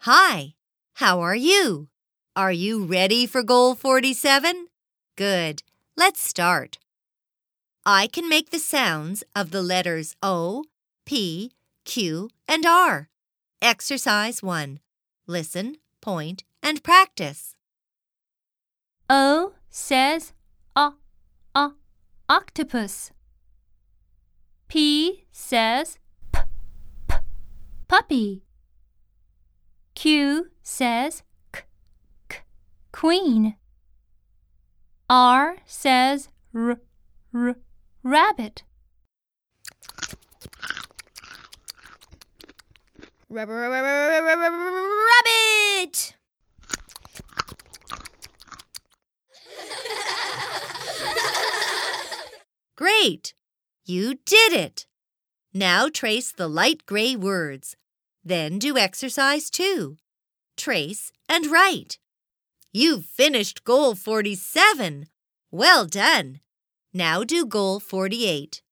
Hi, how are you? Are you ready for Goal 47? Good. Let's start. I can make the sounds of the letters O, P, Q, and R. Exercise 1. Listen, point, and practice. O says octopus. P says puppy. Q says queen. R says rabbit. Rabbit! Great! You did it! Now trace the light gray words. Then do exercise 2. Trace and write. You've finished Goal 47. Well done! Now do Goal 48.